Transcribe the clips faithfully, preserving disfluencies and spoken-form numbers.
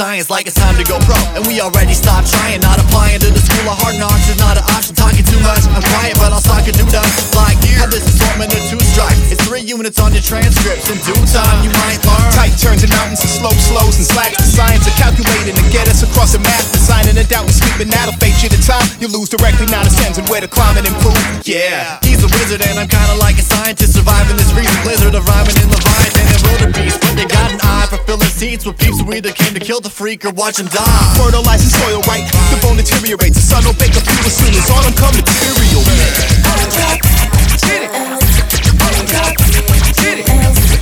science like it's time to go pro. And we already stopped trying, not applying to the school of hard knocks. It's not an option, talking too much. I'm quiet, but I'll sock a dude up. Like, have this assortment of two strikes. It's three units on your transcripts. In due time, you might learn. Tight turns and mountains and slope slows and slacks. The science of calculating to get us across the map. Designing a doubt and sleeping, that'll fade you to time. You lose directly, now the sense and where to climb and improve. Yeah, he's a wizard and I'm kinda like a scientist, surviving this freezing blizzard of rhyming in Leviathan and wildebeest. But they got an eye for filling seats with peeps who either came to kill the freak or watch him die. Fertilizing soil right, the bone deteriorates. The sun will bake a fuel as soon as autumn come material man. Get it. Get it. Get it.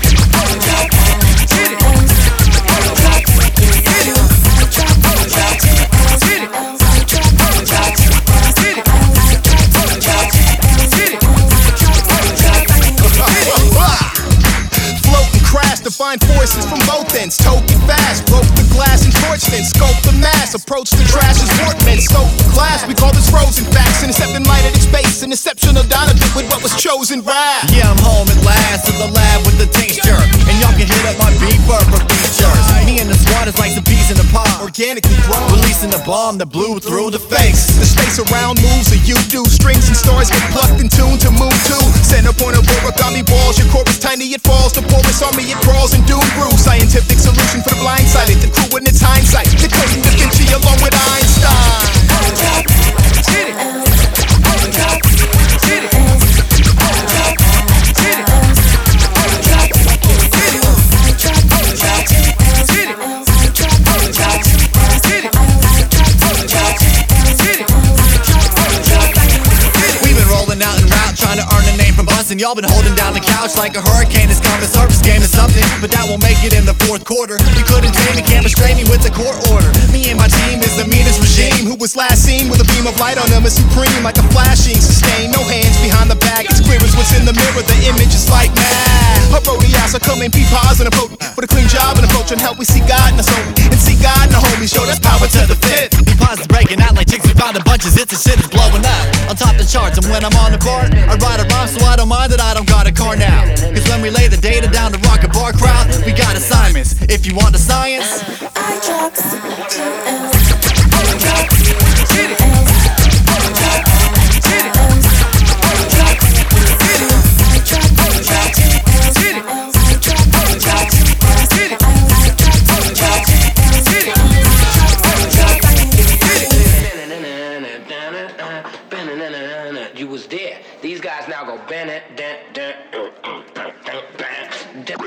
Define forces from both ends, toke it fast, broke the glass and torched then, scope the mass, approach the trash as workmen, scope the class, we call this frozen facts, intercepting light at its base, an exceptional dynamic with what was chosen right. Yeah, I'm home at last in the lab with the tincture, and y'all can hit up my beat for features. Me and the squad is like some peas in a pod, organically grown, releasing the bomb that blew through the face. The space around moves that you do, strings and stars get plucked and tuned to move to. Center point of origami balls, your core is tiny, it falls, the porous army it crawls and doom brew. Scientific solution for the blindsided, the crew in its hindsight, the coding Da Vinci along with Einstein. Get it. Get it. Get it. And y'all been holding down the couch like a hurricane is coming. Surface game is something, but that won't make it in the fourth quarter. You couldn't tame me, can't restrain me with the court order. Me and my team is the meanest regime. Who was last seen with a beam of light on them is supreme, like a flashing sustain. No hands behind the back, it's clear as what's in the mirror. The image is like mad. Herodias, I come in, be positive, approach with a clean job and approach and help. We see God in us own and see God in the homies. Show that's power to the fifth. Be positive, breaking out like chicks we found in bunches. It's the shit is blowing up on top the charts. And when I'm on the bar, I write a rhyme so I don't mind that I don't got a car now. Cause when we lay the data down to rock a bar crowd, we got assignments. If you want the science, I drop to L. Get it. You was there. These guys now go Bennett, dent, dent.